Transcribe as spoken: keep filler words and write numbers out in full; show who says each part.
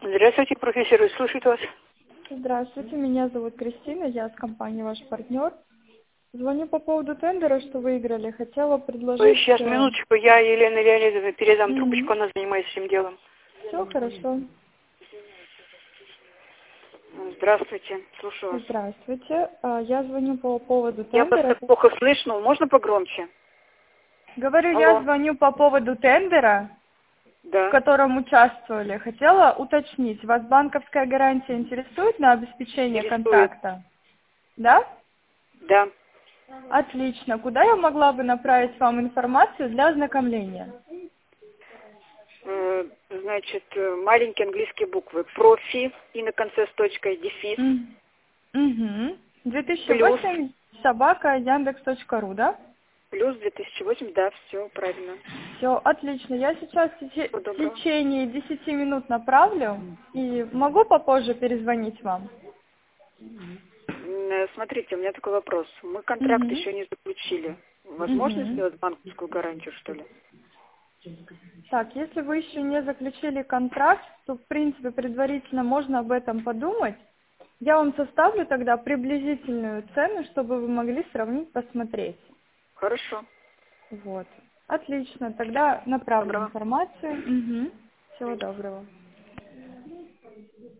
Speaker 1: Здравствуйте, профессор, слушает вас.
Speaker 2: Здравствуйте, меня зовут Кристина, я с компании «Ваш партнер». Звоню по поводу тендера, что выиграли. Хотела
Speaker 1: Ой,
Speaker 2: предложить...
Speaker 1: сейчас, минуточку, я Елена Леонидовна, передам трубочку,
Speaker 2: Угу.
Speaker 1: она занимается этим делом.
Speaker 2: Все хорошо.
Speaker 1: Здравствуйте, слушаю вас.
Speaker 2: Здравствуйте. А, Я звоню по поводу
Speaker 1: Я просто
Speaker 2: тендера.
Speaker 1: плохо слышно, можно погромче?
Speaker 2: Говорю, я
Speaker 1: Алло,
Speaker 2: звоню по поводу тендера, в
Speaker 1: да,
Speaker 2: котором участвовали. Хотела уточнить, вас банковская гарантия интересует на обеспечение
Speaker 1: интересует.
Speaker 2: контракта? Да?
Speaker 1: Да,
Speaker 2: Отлично. Куда я могла бы направить вам информацию для ознакомления?
Speaker 1: Э, значит, э, маленькие английские буквы. Профи и на конце с точкой дефис.
Speaker 2: Угу.
Speaker 1: Плюс,
Speaker 2: две тысячи восемь собака яндекс точка ру, да?
Speaker 1: плюс две тысячи восемь, да, все правильно.
Speaker 2: Все, отлично. Я сейчас в теч-
Speaker 1: Всего
Speaker 2: в
Speaker 1: доброго.
Speaker 2: течение десяти минут направлю и могу попозже перезвонить вам.
Speaker 1: М, э, Смотрите, у меня такой вопрос. Мы контракт
Speaker 2: Угу.
Speaker 1: еще не заключили. Возможно
Speaker 2: Угу.
Speaker 1: сделать банковскую гарантию, что ли?
Speaker 2: Так, если вы еще не заключили контракт, то, в принципе, предварительно можно об этом подумать. Я вам составлю тогда приблизительную цену, чтобы вы могли сравнить, посмотреть.
Speaker 1: Хорошо.
Speaker 2: Вот. Отлично. Тогда направлю
Speaker 1: Доброго.
Speaker 2: информацию. Угу. Всего доброго.